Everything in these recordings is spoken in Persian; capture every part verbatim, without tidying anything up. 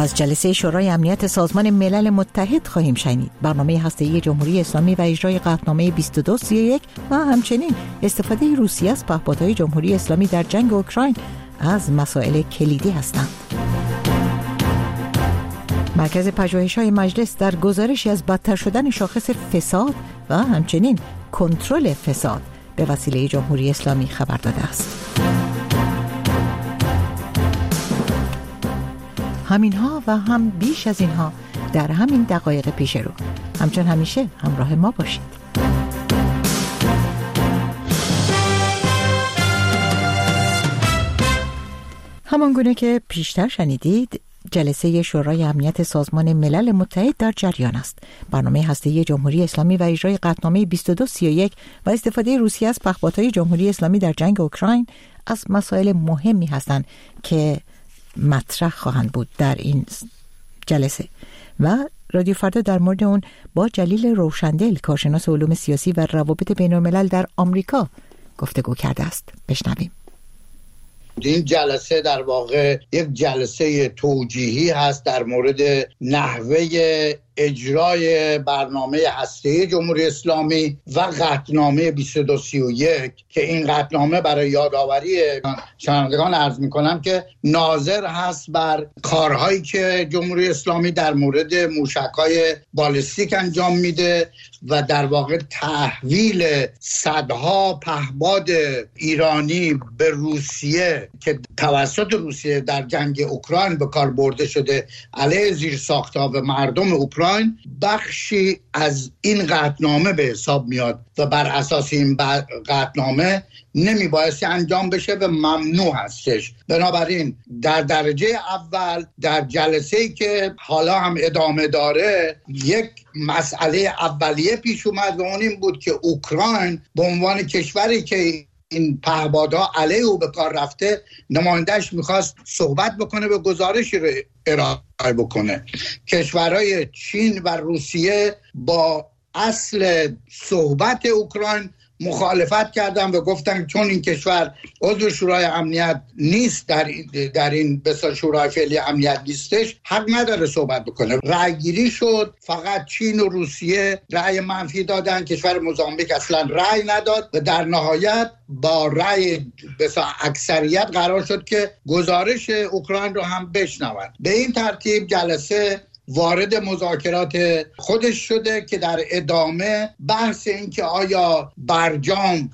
از جلسه شورای امنیت سازمان ملل متحد خواهیم شنید، برنامه هسته‌ای جمهوری اسلامی و اجرای قطعنامه بیست و دو سی و یک و همچنین استفاده روسیه از پهپادهای جمهوری اسلامی در جنگ اوکراین از مسائل کلیدی هستند. مرکز پژوهش‌های مجلس در گزارشی از بدتر شدن شاخص فساد و همچنین کنترل فساد به وسیله جمهوری اسلامی خبر داده است. همینها و هم بیش از اینها در همین دقایق پیش رو. همچون همیشه همراه ما باشید. همانگونه که پیشتر شنیدید، جلسه شورای امنیت سازمان ملل متحد در جریان است. برنامه هسته‌ای جمهوری اسلامی و اجرای قطعنامه بیست و دو سی و یک و استفاده روسیه از پهپادهای جمهوری اسلامی در جنگ اوکراین از مسائل مهمی هستند که مطرح خواهند بود در این جلسه و رادیو فردا در مورد اون با جلیل روشندل، کارشناس علوم سیاسی و روابط بین الملل در آمریکا گفتگو کرده است. بشنویم. این جلسه در واقع یک جلسه توجیهی هست در مورد نحوه اجرای برنامه هسته‌ای جمهوری اسلامی و قطعنامه بیست و دو سی و یک که این قطعنامه برای یادآوری شنوندگان عرض می‌کنم که ناظر هست بر کارهایی که جمهوری اسلامی در مورد موشک‌های بالستیک انجام میده و در واقع تحویل صدها پهپاد ایرانی به روسیه که توسط روسیه در جنگ اوکراین به کار برده شده علیه زیرساخت‌ها و مردم اوکراین، بخشی از این قطعنامه به حساب میاد و بر اساس این قطعنامه نمی بایستی انجام بشه و ممنوع هستش. بنابراین در درجه اول در جلسه‌ای که حالا هم ادامه داره، یک مسئله اولیه پیش اومد و اون این بود که اوکراین به عنوان کشوری که این پهپادها علیه او به کار رفته، نمایندهش میخواست صحبت بکنه و گزارشی رو ارائه بکنه. کشورهای چین و روسیه با اصل صحبت اوکراین مخالفت کردن و گفتن چون این کشور عضو شورای امنیت نیست، در در این بسیار شورای فعلی امنیت نیستش، حق نداره صحبت بکنه. رأی گیری شد، فقط چین و روسیه رأی منفی دادن، کشور موزامبیک اصلا رأی نداد و در نهایت با رأی بسیار اکثریت قرار شد که گزارش اوکراین رو هم بشنوند. به این ترتیب جلسه وارد مذاکرات خودش شده که در ادامه بحث این که آیا برجام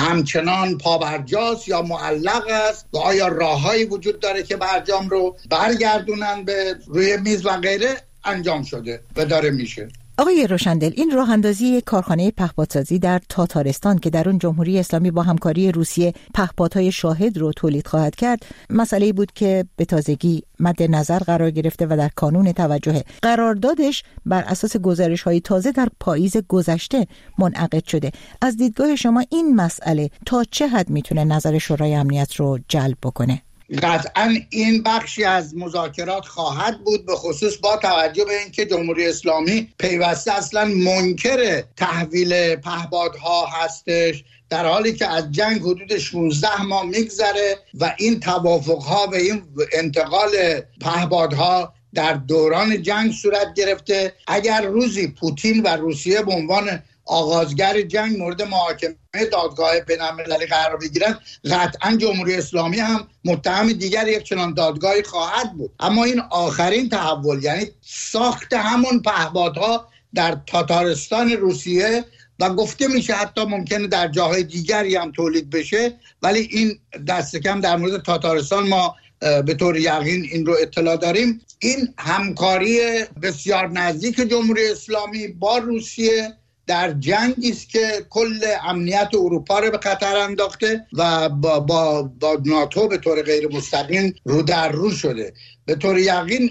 همچنان پابرجاست یا معلق است و آیا راههایی وجود داره که برجام رو برگردونن به روی میز و غیره انجام شده و داره میشه. آقای روشندل، این راه اندازی کارخانه پهپادسازی در تاتارستان که در اون جمهوری اسلامی با همکاری روسیه پهپادهای شاهد رو تولید خواهد کرد، مسئله‌ای بود که به تازگی مد نظر قرار گرفته و در کانون توجه قراردادش بر اساس گزارش‌های تازه در پاییز گذشته منعقد شده. از دیدگاه شما این مسئله تا چه حد میتونه نظر شورای امنیت رو جلب بکنه؟ قطعا این بخشی از مذاکرات خواهد بود، به خصوص با توجه به اینکه جمهوری اسلامی پیوسته اصلا منکر تحویل پهپادها هستش، در حالی که از جنگ حدود شانزده ماه میگذره و این توافقها و این انتقال پهپادها در دوران جنگ صورت گرفته. اگر روزی پوتین و روسیه به عنوان آغازگر جنگ مورد محاکمه دادگاه بین‌المللی قرار بگیرن، قطعا جمهوری اسلامی هم متهم دیگر یک چنان دادگاهی خواهد بود. اما این آخرین تحول، یعنی ساخت همون پهپادها در تاتارستان روسیه و گفته میشه حتی ممکنه در جاهای دیگری هم تولید بشه، ولی این دست کم در مورد تاتارستان ما به طور یقین این رو اطلاع داریم. این همکاری بسیار نزدیک جمهوری اسلامی با روسیه در جنگی است که کل امنیت اروپا رو به خطر انداخته و با, با, با ناتو به طور غیر مستقیم رو در رو شده. به طور یقین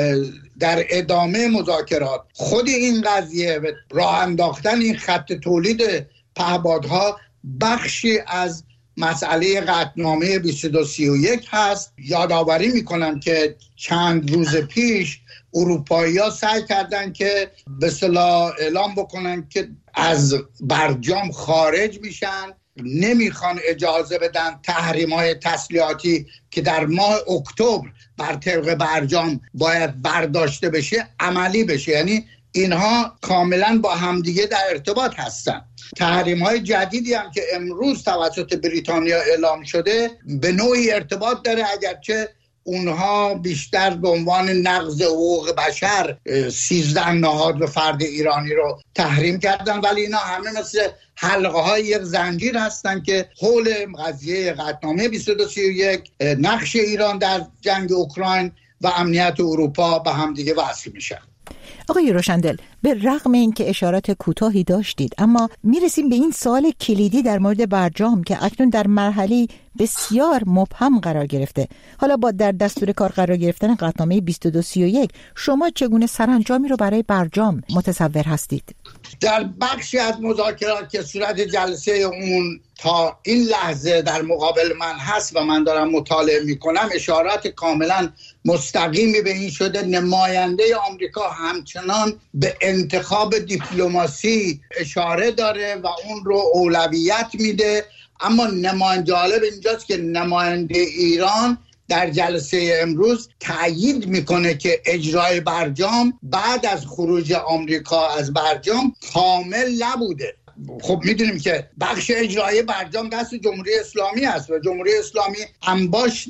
در ادامه مذاکرات خود این قضیه و راه انداختن این خط تولید پهپادها بخشی از مسئله قطعنامه بیست و دو سی و یک هست. یادآوری میکنم که چند روز پیش اروپایی‌ها سعی کردن که به اصطلاح اعلام بکنن که از برجام خارج میشن نمیخوان اجازه بدن تحریم‌های تسلیحاتی که در ماه اکتبر بر طبق برجام باید برداشته بشه عملی بشه. یعنی اینها کاملا با همدیگه در ارتباط هستن. تحریم‌های جدیدی هم که امروز توسط بریتانیا اعلام شده به نوعی ارتباط داره، اگرچه اونها بیشتر به عنوان نقض حقوق بشر سیزده نهاد به فرد ایرانی رو تحریم کردن، ولی اینا همه مثل حلقه های یک زنجیر هستن که حول قضیه قطعنامه بیست و دو سی و یک، نقش ایران در جنگ اوکراین و امنیت اروپا به هم دیگه وصل میشن. آقای روشندل، به رغم اینکه اشارات کوتاهی داشتید، اما میرسیم به این سوال کلیدی در مورد برجام که اکنون در مرحله بسیار مبهم قرار گرفته. حالا با در دستور کار قرار گرفتن قطعنامه بیست و دو سی و یک، شما چگونه سرانجامی رو برای برجام متصور هستید؟ در بخشی از مذاکرات که صورت جلسه اون تا این لحظه در مقابل من هست و من دارم مطالعه میکنم، اشارات کاملا مستقیمی به این شده نماینده آمریکا همچنان به انتخاب دیپلماسی اشاره داره و اون رو اولویت میده. اما نماینده، جالب اینجاست که نماینده ایران در جلسه امروز تأیید میکنه که اجرای برجام بعد از خروج آمریکا از برجام کامل نبوده. خب میدونیم که بخش اجرایی برجام دست جمهوری اسلامی است و جمهوری اسلامی انباشت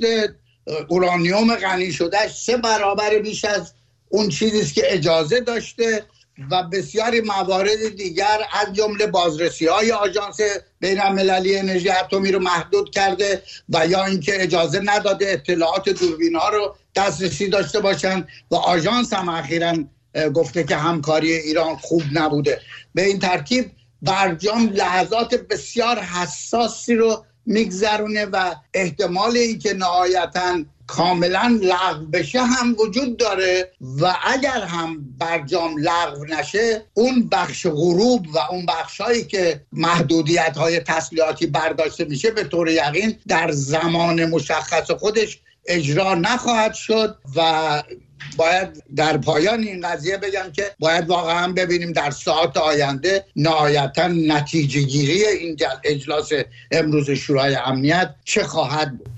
اورانیوم غنی شدهش سه برابر بیش از اون چیزی است که اجازه داشته و بسیاری موارد دیگر از جمله بازرسی‌های آژانس بین‌المللی انرژی اتمی رو محدود کرده و یا اینکه اجازه نداده اطلاعات دوربین‌ها رو دسترسی داشته باشن و آژانس هم اخیراً گفته که همکاری ایران خوب نبوده. به این ترتیب برجام لحظات بسیار حساسی رو میگذرونه و احتمال اینکه نهایتاً کاملا لغو بشه هم وجود داره و اگر هم برجام لغو نشه، اون بخش غروب و اون بخشایی که محدودیت‌های تسلیحاتی برداشته میشه به طور یقین در زمان مشخص خودش اجرا نخواهد شد و باید در پایان این قضیه بگم که باید واقعا ببینیم در ساعات آینده نهایتا نتیجه گیری این اجلاس امروز شورای امنیت چه خواهد بود.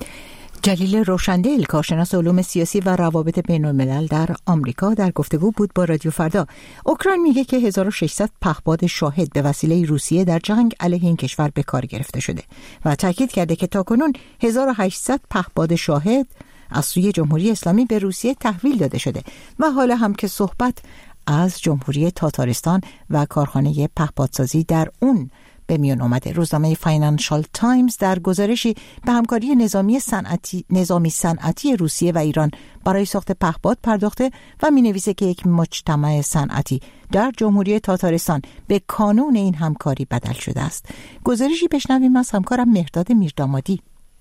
جلیل روشندل، کارشناس علوم سیاسی و روابط بین الملل در آمریکا، در گفتگو بود با رادیو فردا. اوکراین میگه که هزار و ششصد پهپاد شاهد به وسیله روسیه در جنگ علیه این کشور به کار گرفته شده و تاکید کرده که تاکنون هزار و هشتصد پهپاد شاهد از سوی جمهوری اسلامی به روسیه تحویل داده شده و حالا هم که صحبت از جمهوری تاتارستان و کارخانه پهپادسازی در اون به میان اومده. روزنامه فاینانشال تایمز در گزارشی به همکاری نظامی صنعتی نظامی صنعتی روسیه و ایران برای ساخت پهپاد پرداخته و می‌نویسه که یک مجتمع صنعتی در جمهوری تاتارستان به کانون این همکاری بدل شده است. گزارشی بشنویم از همکارم مهرداد میردامادی.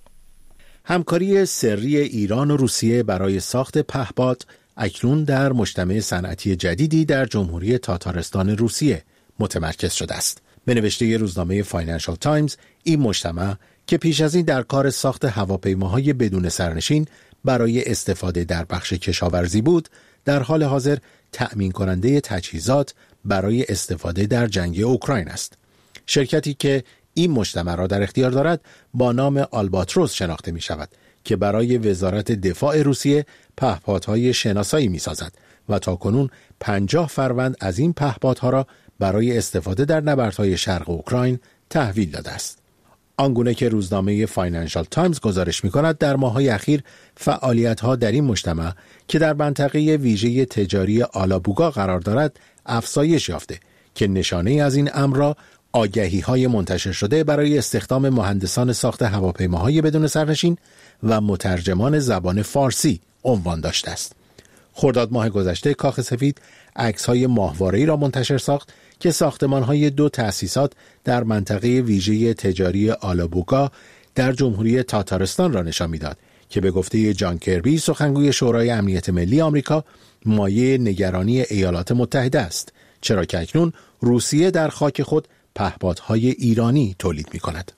همکاری سری ایران و روسیه برای ساخت پهپاد اکنون در مجتمع صنعتی جدیدی در جمهوری تاتارستان روسیه متمرکز شده است. به نوشته روزنامه فاینانشال تایمز، این مجتمع که پیش از این در کار ساخت هواپیماهای بدون سرنشین برای استفاده در بخش کشاورزی بود، در حال حاضر تأمین کننده تجهیزات برای استفاده در جنگ اوکراین است. شرکتی که این مجتمع را در اختیار دارد با نام آلباتروس شناخته می شود که برای وزارت دفاع روسیه پهپادهای شناسایی می سازد و تاکنون پنجاه فروند از این پهپادها را برای استفاده در نبردهای شرق اوکراین تحویل داده است. آنگونه که روزنامه فاینانشال تایمز گزارش می‌کند، در ماه‌های اخیر فعالیت‌ها در این مجتمع که در منطقه ویژه تجاری آلابوگا قرار دارد افزایش یافته که نشانه از این امر را آگهی‌های منتشر شده برای استخدام مهندسان ساخت هواپیماهای بدون سرنشین و مترجمان زبان فارسی عنوان داشته است. خرداد ماه گذشته کاخ سفید عکس‌های ماهواره‌ای را منتشر ساخت که ساختمان‌های دو تأسیسات در منطقه ویژه تجاری آلابوگا در جمهوری تاتارستان را نشان می‌داد که به گفته جان کربی، سخنگوی شورای امنیت ملی آمریکا، مایه نگرانی ایالات متحده است، چرا که اکنون روسیه در خاک خود پهپادهای ایرانی تولید می‌کند.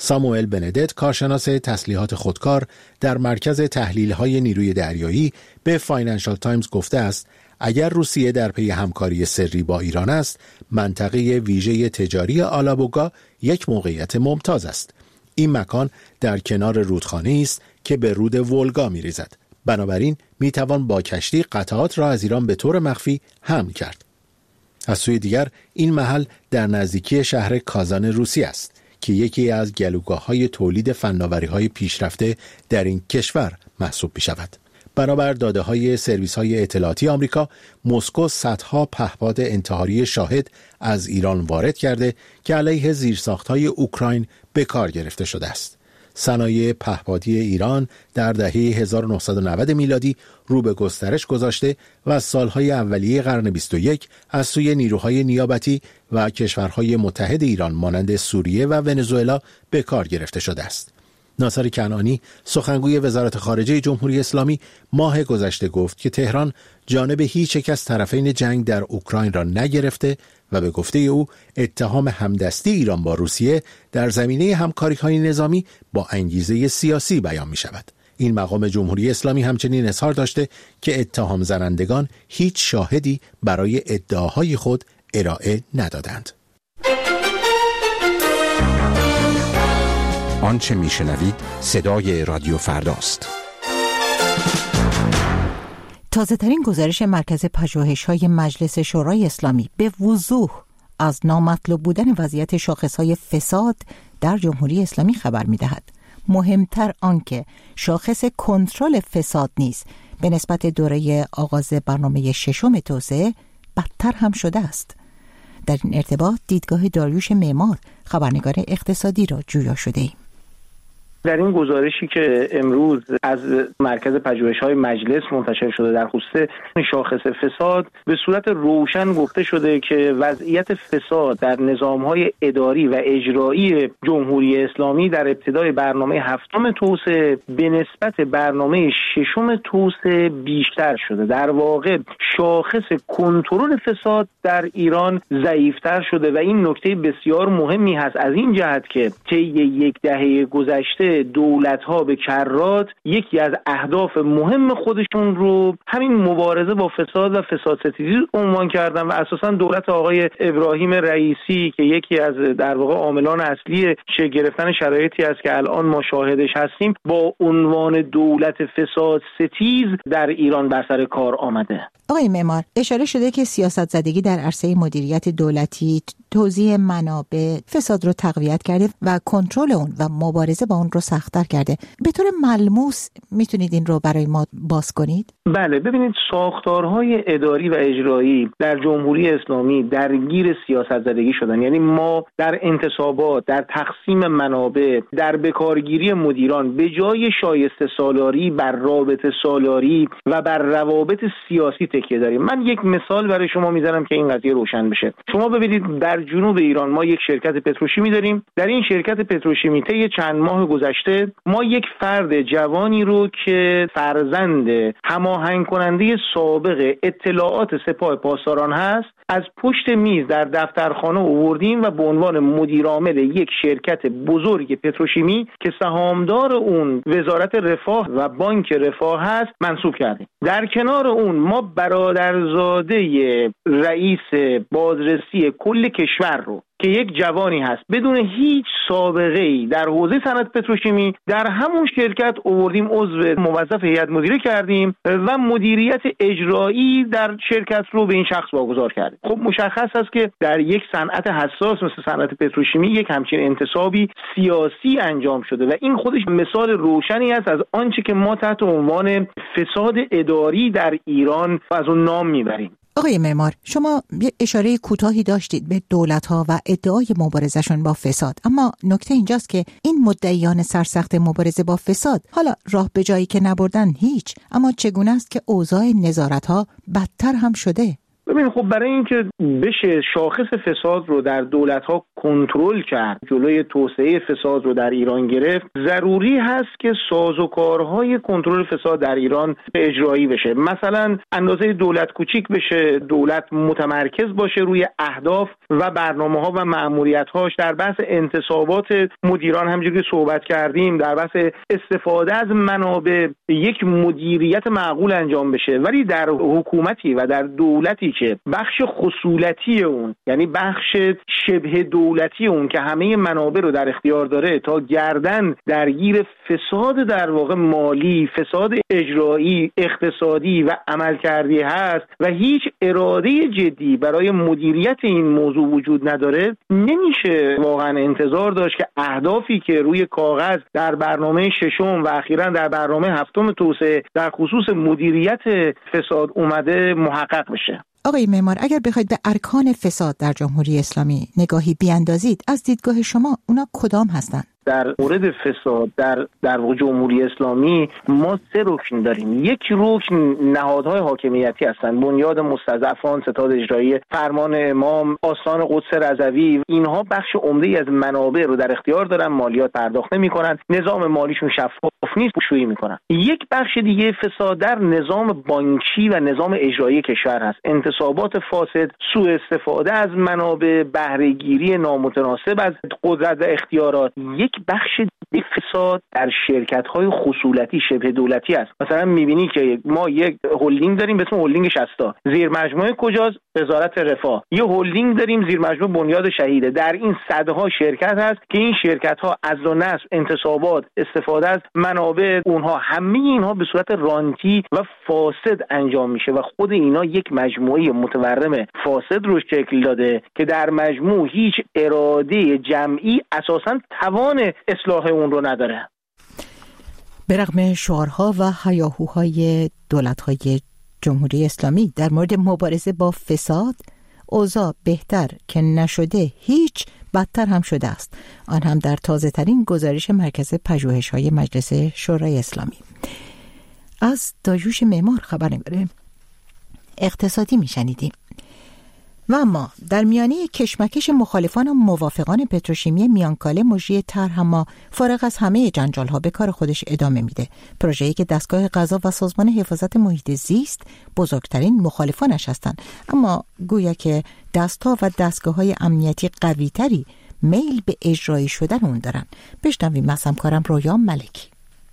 ساموئل بندت، کارشناس تسلیحات خودکار در مرکز تحلیل‌های نیروی دریایی، به فاینانشال تایمز گفته است اگر روسیه در پی همکاری سری با ایران است، منطقه ویژه تجاری آلابوگا یک موقعیت ممتاز است. این مکان در کنار رودخانه است که به رود ولگا می‌ریزد. بنابراین می‌توان با کشتی قطعات را از ایران به طور مخفی حمل کرد. از سوی دیگر این محل در نزدیکی شهر کازان روسیه است که یکی از گلوگاه‌های تولید فناوری‌های پیشرفته در این کشور محسوب می‌شود. بنابر داده‌های سرویس‌های اطلاعاتی آمریکا، مسکو صدها پهپاد انتحاری شاهد از ایران وارد کرده که علیه زیرساخت‌های اوکراین به کار گرفته شده است. صنایع پهپادی ایران در دهه هزار و نهصد و نود میلادی رو به گسترش گذاشته و از سالهای اولیه قرن بیست و یک از سوی نیروهای نیابتی و کشورهای متحد ایران مانند سوریه و ونزوئلا به کار گرفته شده است. ناصر کنعانی، سخنگوی وزارت خارجه جمهوری اسلامی، ماه گذشته گفت که تهران جانب هیچ یک از طرفین جنگ در اوکراین را نگرفته و به گفته او اتهام همدستی ایران با روسیه در زمینه همکاری‌های نظامی با انگیزه سیاسی بیان می شود. این مقام جمهوری اسلامی همچنین اظهار داشته که اتهام زنندگان هیچ شاهدی برای ادعاهای خود ارائه ندادند. آنچه میشنوید صدای رادیو فرداست. تازه ترین گزارش مرکز پژوهش‌های مجلس شورای اسلامی به وضوح از نامطلوب بودن وضعیت شاخص‌های فساد در جمهوری اسلامی خبر می‌دهد. مهمتر آنکه شاخص کنترل فساد نیز به نسبت دوره آغاز برنامه ششم توسعه بدتر هم شده است. در این ارتباط دیدگاه داریوش معمار، خبرنگار اقتصادی را جویا شده ایم. در این گزارشی که امروز از مرکز پژوهش‌های مجلس منتشر شده در خصوص شاخص فساد، به صورت روشن گفته شده که وضعیت فساد در نظام‌های اداری و اجرایی جمهوری اسلامی در ابتدای برنامه هفتم توسعه به نسبت برنامه ششم توسعه بیشتر شده. در واقع شاخص کنترل فساد در ایران ضعیف‌تر شده و این نکته بسیار مهمی هست از این جهت که طی یک دهه گذشته دولت‌ها به کرات یکی از اهداف مهم خودشون رو همین مبارزه با فساد و فساد ستیزی عنوان کردن و اساساً دولت آقای ابراهیم رئیسی که یکی از در واقع عاملان اصلی شکل گرفتن شرایطی است که الان ما شاهدش هستیم، با عنوان دولت فساد ستیز در ایران بر سر کار آمده. آقای معمار، اشاره شده که سیاست زدگی در عرصه مدیریت دولتی توزیع منابع فساد رو تقویت کرده و کنترل اون و مبارزه با اون رو سخت‌تر کرده. به طور ملموس میتونید این رو برای ما باز کنید؟ بله، ببینید ساختارهای اداری و اجرایی در جمهوری اسلامی درگیر سیاست زدگی شدن. یعنی ما در انتصابات، در تقسیم منابع، در بکارگیری مدیران به جای شایسته سالاری بر رابطه سالاری و بر روابط سیاسی تکیه داریم. من یک مثال برای شما میزنم که این قضیه روشن بشه. شما ببینید در جنوب ایران ما یک شرکت پتروشیمی داریم. در این شرکت پتروشیمی طی چند ماه گذشته ما یک فرد جوانی رو که فرزند هماهنگ کننده سابق اطلاعات سپاه پاسداران هست از پشت میز در دفترخانه آوردیم و به عنوان مدیر عامل یک شرکت بزرگ پتروشیمی که سهامدار اون وزارت رفاه و بانک رفاه هست منصوب کردیم. در کنار اون ما برادرزاده رئیس بازرسی کل کشور رو که یک جوانی هست بدون هیچ سابقه‌ای در حوزه صنعت پتروشیمی در همون شرکت آوردیم عضو موظف هیئت مدیره کردیم و مدیریت اجرایی در شرکت رو به این شخص واگذار کردیم. خب مشخص است که در یک صنعت حساس مثل صنعت پتروشیمی یک همچین انتصابی سیاسی انجام شده و این خودش مثال روشنی است از آنچه که ما تحت عنوان فساد اداری در ایران از اون نام میبریم. آقای معمار، شما یه اشاره کوتاهی داشتید به دولت‌ها و ادعای مبارزه‌شون با فساد، اما نکته اینجاست که این مدعیان سرسخت مبارزه با فساد حالا راه به جایی که نبردن هیچ، اما چگونه است که اوضاع نظارت‌ها بدتر هم شده؟ ببین خب برای اینکه بشه شاخص فساد رو در دولت‌ها کنترل کرد، جلوی توسعه فساد رو در ایران گرفت، ضروری هست که سازوکارهای کنترل فساد در ایران اجرایی بشه. مثلا اندازه دولت کوچیک بشه، دولت متمرکز باشه روی اهداف و برنامه‌ها و مأموریت‌هاش. در بحث انتصابات مدیران همونجوری که صحبت کردیم، در بحث استفاده از منابع یک مدیریت معقول انجام بشه. ولی در حکومتی و در دولتی که بخش خصولتی اون، یعنی بخش شبه دولتی اون که همه منابع رو در اختیار داره، تا گردن درگیر فساد در واقع مالی، فساد اجرایی، اقتصادی و عملکردی هست و هیچ اراده جدی برای مدیریت این موضوع وجود نداره، نمیشه واقعا انتظار داشت که اهدافی که روی کاغذ در برنامه ششم و اخیراً در برنامه هفتم توسعه در خصوص مدیریت فساد اومده محقق بشه. آقای معمار، اگر بخواید به ارکان فساد در جمهوری اسلامی نگاهی بیاندازید، از دیدگاه شما اونا کدام هستند؟ در مورد فساد در در جمهوری اسلامی ما سه رکن داریم. یک رکن نهادهای حاکمیتی هستند، بنیاد مستضعفان، ستاد اجرایی، فرمان امام، آستان قدس رضوی. اینها بخش عمده‌ای از منابع رو در اختیار دارن، مالیات پرداخت نمی‌کنن، نظام مالیشون شفاف نیست، پوشویی می‌کنن. یک بخش دیگه فساد در نظام بانکی و نظام اجرایی کشور هست، انتصابات فاسد، سوء استفاده از منابع، بهره‌گیری نامتناسب از قدرت و اختیارات. یک بخش فساد در شرکت‌های خصولتی شبه دولتی است. مثلا می‌بینی که ما یک هلدینگ داریم به اسم هلدینگ شصتا، زیر مجموعه کجاست؟ وزارت رفاه. یه هلدینگ داریم زیر مجموعه بنیاد شهیده. در این صدها شرکت هست که این شرکت‌ها عزل و نصب، انتصابات، استفاده از منابع اونها، همه اینها به صورت رانتی و فاسد انجام میشه و خود اینا یک مجموعه متورم فاسد رو شکل داده که در مجموع هیچ اراده جمعی اساساً توان اصلاح اون رو نداره. به رغم شعارها و هیاهوهای دولت‌های جمهوری اسلامی در مورد مبارزه با فساد، اوضاع بهتر که نشده، هیچ بدتر هم شده است. آن هم در تازه ترین گزارش مرکز پژوهش‌های مجلس شورای اسلامی. از داریوش معمار خبرنگار اقتصادی میشنیدیم. و اما در میانه کشمکش مخالفان و موافقان پتروشیمی میانکاله، مجری طرح اما فارغ از همه جنجال‌ها به کار خودش ادامه میده. پروژه‌ای که دستگاه قضا و سازمان حفاظت محیط زیست بزرگترین مخالفانش هستند، اما گویا که دست‌ها و دستگاه‌های امنیتی قوی‌تری میل به اجرایی شدن اون دارن. بشنویم از همکارم رویا ملکی.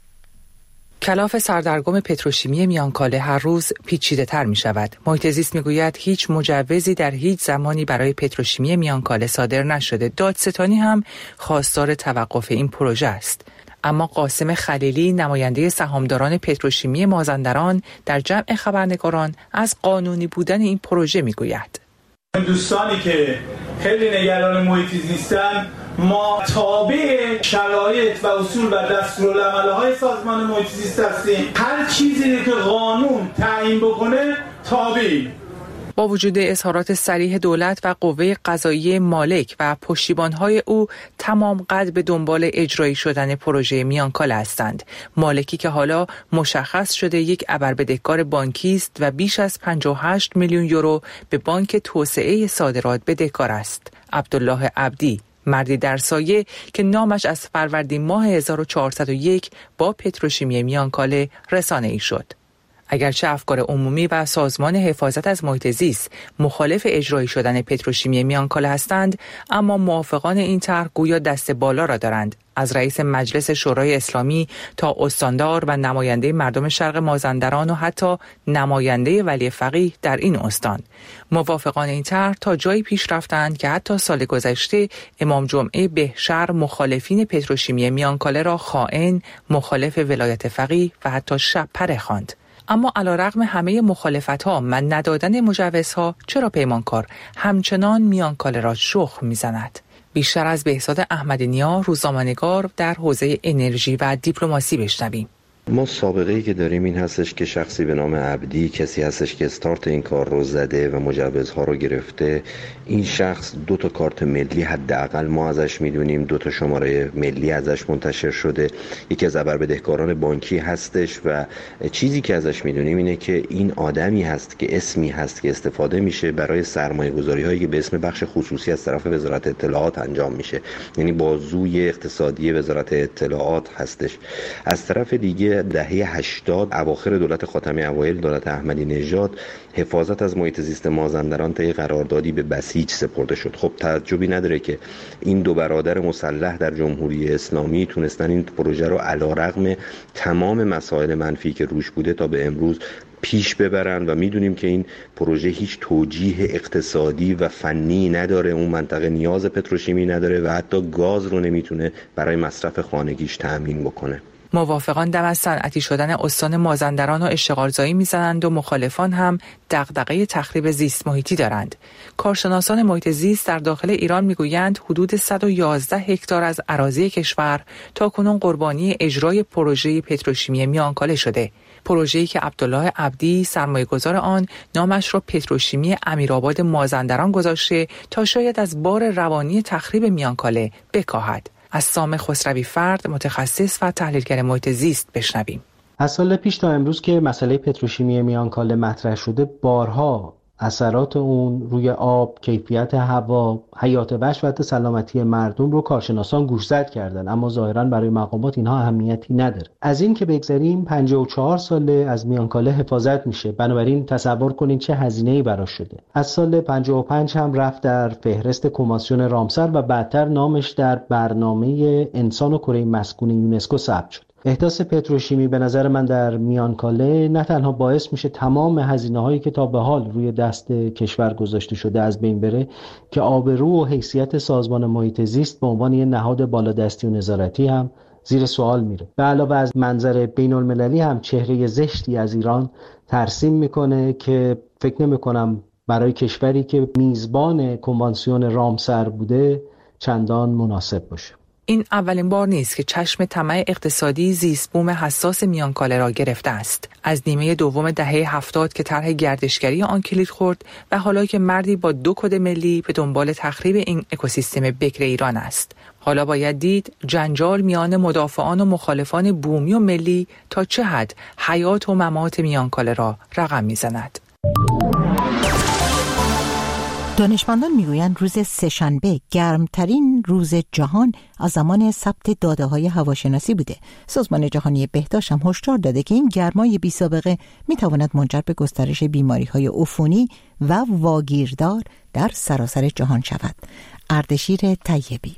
کلاف سردرگم پتروشیمی میانکاله هر روز پیچیده تر می شود. محیط زیست می گوید هیچ مجوزی در هیچ زمانی برای پتروشیمی میانکاله صادر نشده. دادستانی هم خواستار توقف این پروژه است. اما قاسم خلیلی، نماینده سهامداران پتروشیمی مازندران، در جمع خبرنگاران از قانونی بودن این پروژه می گوید. دوستانی که خیلی نگران محیط زیستن، ما تابع شرایط و اصول و دستورالعمل‌های سازمان محیط زیست هستیم. هر چیزی که قانون تعیین بکنه تابعیم. با وجود اظهارات صریح دولت و قوه قضاییه مالک و پشتیبان‌های او، تمام قد به دنبال اجرایی شدن پروژه میانکاله هستند. مالکی که حالا مشخص شده یک ابربدهکار بانکی است و بیش از پنجاه و هشت میلیون یورو به بانک توسعه صادرات بدهکار است. عبدالله عبدی، مردی در سایه که نامش از فروردین ماه هزار و چهارصد و یک با پتروشیمی میانکاله رسانه‌ای شد. اگرچه افکار عمومی و سازمان حفاظت از محیط زیست مخالف اجرایی شدن پتروشیمی میانکاله هستند، اما موافقان این طرح گویا دست بالا را دارند. از رئیس مجلس شورای اسلامی تا استاندار و نماینده مردم شرق مازندران و حتی نماینده ولی فقیه در این استان، موافقان این طرح تا جایی پیش رفتند که حتی سال گذشته امام جمعه بهشهر مخالفین پتروشیمی میانکاله را خائن، مخالف ولایت فقیه و حتی شب‌پره خواند. اما علیرغم همه مخالفت‌ها و ندادن مجوزها، چرا پیمانکار همچنان میانکاله را شخم می‌زند؟ بیشتر از بهزاد احمدی نیا، روزنامه‌نگار در حوزه انرژی و دیپلماسی بشنویم. ما سابقه‌ای که داریم این هستش که شخصی به نام عبدی، کسی هستش که استارت این کار رو زده و مجوزها رو گرفته. این شخص دو تا کارت ملی حداقل ما ازش میدونیم، دو تا شماره ملی ازش منتشر شده، یکی از ابربدهکاران بانکی هستش و چیزی که ازش میدونیم اینه که این آدمی هست که اسمی هست که استفاده میشه برای سرمایه‌گذاری هایی که به اسم بخش خصوصی از طرف وزارت اطلاعات انجام میشه، یعنی بازوی اقتصادی وزارت اطلاعات هستش. از طرف دیگه دهه هشتاد اواخر دولت خاتمی، اوایل دولت احمدی نژاد، حفاظت از محیط زیست مازندران طی قراردادی به بسیج سپرده شد. خب تعجبی نداره که این دو برادر مسلح در جمهوری اسلامی تونستن این پروژه رو علیرغم تمام مسائل منفی که روش بوده تا به امروز پیش ببرن و میدونیم که این پروژه هیچ توجیه اقتصادی و فنی نداره، اون منطقه نیاز پتروشیمی نداره و حتی گاز رو نمیتونه برای مصرف خانگیش تأمین بکنه. موافقان دم از صنعتی شدن استان مازندران و اشتغالزایی میزنند و مخالفان هم دغدغه تخریب زیست محیطی دارند. کارشناسان محیط زیست در داخل ایران میگویند حدود صد و یازده هکتار از اراضی کشور تاکنون قربانی اجرای پروژه پتروشیمی میانکاله شده. پروژه‌ای که عبدالله عبدی سرمایه‌گذار آن نامش را پتروشیمی امیرآباد مازندران گذاشته تا شاید از بار روانی تخریب میانکاله بکاهد. از سام خسروی فرد، متخصص و تحلیلگر محیط زیست بشنویم. از سال پیش تا امروز که مسئله پتروشیمی میانکاله مطرح شده، بارها اثرات اون روی آب، کیفیت هوا، حیات وحش و حتی سلامتی مردم رو کارشناسان گوشزد کردن، اما ظاهراً برای مقامات اینها اهمیتی نداره. از این که بگذریم، پنجاه و چهار ساله از میانکاله حفاظت میشه، بنابراین تصور کنین چه هزینه‌ای براش شده. از سال پنجاه و پنج هم رفت در فهرست کنوانسیون رامسر و بعدتر نامش در برنامه انسان و کره مسکون یونسکو ثبت شد. احداث پتروشیمی به نظر من در میانکاله نه تنها باعث میشه تمام هزینه‌هایی که تا به حال روی دست کشور گذاشته شده از بین بره، که آبرو و حیثیت سازمان محیط زیست به عنوان یک نهاد بالادستی و نظارتی هم زیر سوال میره. به علاوه از منظر بین المللی هم چهره زشتی از ایران ترسیم میکنه که فکر نمیکنم برای کشوری که میزبان کنوانسیون رامسر بوده چندان مناسب باشه. این اولین بار نیست که چشم طمع اقتصادی زیست بوم حساس میانکاله را گرفته است. از نیمه دوم دهه هفتاد که طرح گردشگری آن کلید خورد و حالا که مردی با دو کد ملی به دنبال تخریب این اکوسیستم بکر ایران است. حالا باید دید جنجال میان مدافعان و مخالفان بومی و ملی تا چه حد حیات و ممات میانکاله را رقم میزند. دانشمندان میگویند روز سه‌شنبه گرمترین روز جهان از زمان ثبت داده‌های هواشناسی بوده. سازمان جهانی بهداشت هم هشدار داده که این گرمای بی‌سابقه میتواند منجر به گسترش بیماری‌های عفونی و واگیردار در سراسر جهان شود. اردشیر طیبی.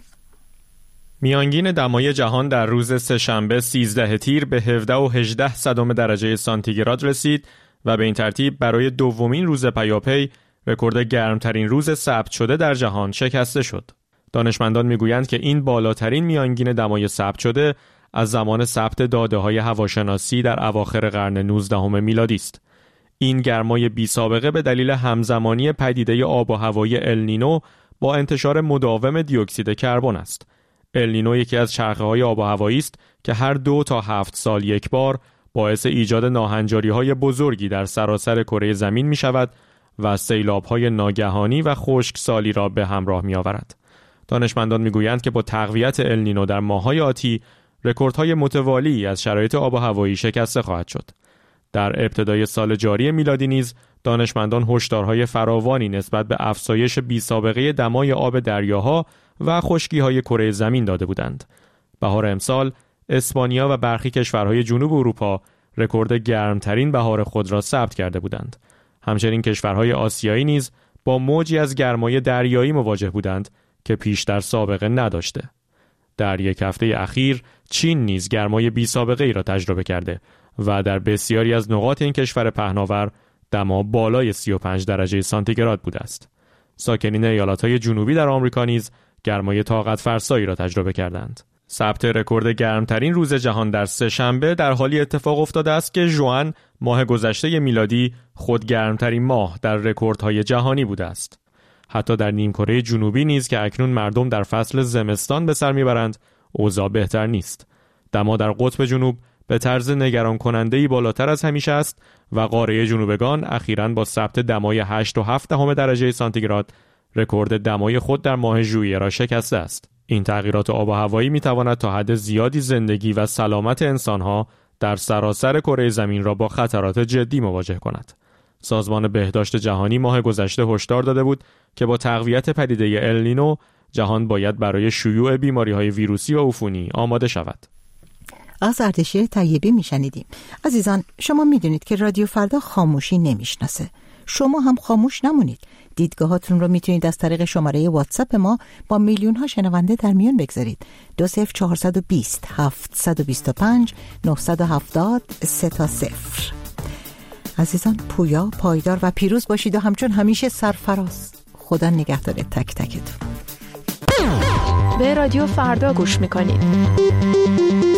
میانگین دمای جهان در روز سه‌شنبه سیزده تیر به هفده و هجده صدم درجه سانتیگراد رسید و به این ترتیب برای دومین روز پیاپی رکورد گرمترین روز ثبت شده در جهان شکسته شد. دانشمندان میگویند که این بالاترین میانگین دمای ثبت شده از زمان ثبت داده‌های هواشناسی در اواخر قرن نوزدهم میلادی است. این گرمای بی سابقه به دلیل همزمانی پدیده آب و هوایی النینو با انتشار مداوم دی اکسید کربن است. النینو یکی از چرخه‌های آب و هوایی است که هر دو تا هفت سال یک بار باعث ایجاد ناهنجاری‌های بزرگی در سراسر کره زمین می‌شود و سیلاب‌های ناگهانی و خشکسالی را به همراه می‌آورد. دانشمندان می‌گویند که با تقویت النینو در ماه‌های آتی رکوردهای متوالی از شرایط آب و هوایی شکسته خواهد شد. در ابتدای سال جاری میلادی نیز دانشمندان هشدارهای فراوانی نسبت به افزایش بی‌سابقه دمای آب دریاها و خشکی‌های کره زمین داده بودند. بهار امسال اسپانیا و برخی کشورهای جنوب اروپا رکورد گرمترین بهار خود را ثبت کرده بودند. همچنین کشورهای آسیایی نیز با موجی از گرمای دریایی مواجه بودند که پیشتر سابقه نداشته. در یک هفته اخیر چین نیز گرمای بی سابقه ای را تجربه کرده و در بسیاری از نقاط این کشور پهناور دما بالای سی و پنج درجه سانتیگراد بوده است. ساکنین ایالاتهای جنوبی در آمریکا نیز گرمای طاقت فرسایی را تجربه کردند. ثبت رکورد گرمترین روز جهان در سه‌شنبه در حالی اتفاق افتاده است که ژوئن ماه گذشته میلادی خود گرمترین ماه در رکوردهای جهانی بوده است. حتی در نیمکره جنوبی نیز که اکنون مردم در فصل زمستان به سر میبرند، اوضاع بهتر نیست. دما در قطب جنوب به طرز نگران کننده‌ای بالاتر از همیشه است و قاره جنوبگان اخیراً با ثبت دمای هشت و هفت دهم درجه سانتیگراد رکورد دمای خود در ماه ژوئیه را شکسته است. این تغییرات آب و هوایی می‌تواند تا حد زیادی زندگی و سلامت انسان‌ها در سراسر کره زمین را با خطرات جدی مواجه کند. سازمان بهداشت جهانی ماه گذشته هشدار داده بود که با تقویت پدیده النینو جهان باید برای شیوع بیماری‌های ویروسی و عفونی آماده شود. از اردشیر طیبی میشنیدیم. عزیزان، شما میدونید که رادیو فردا خاموشی نمیشناسه. شما هم خاموش نمونید. دیدگاهاتون رو میتونید از طریق شماره واتساپ ما با میلیون ها شنونده در میون بگذارید. دو صفر چهارصد و بیست هفتصد و بیست و پنج نهصد و هفتاد سه تا صفر. عزیزان، پویا، پایدار و پیروز باشید و همچون همیشه سرفراز. خدا نگهدار تک تکتون. به رادیو فردا گوش میکنید.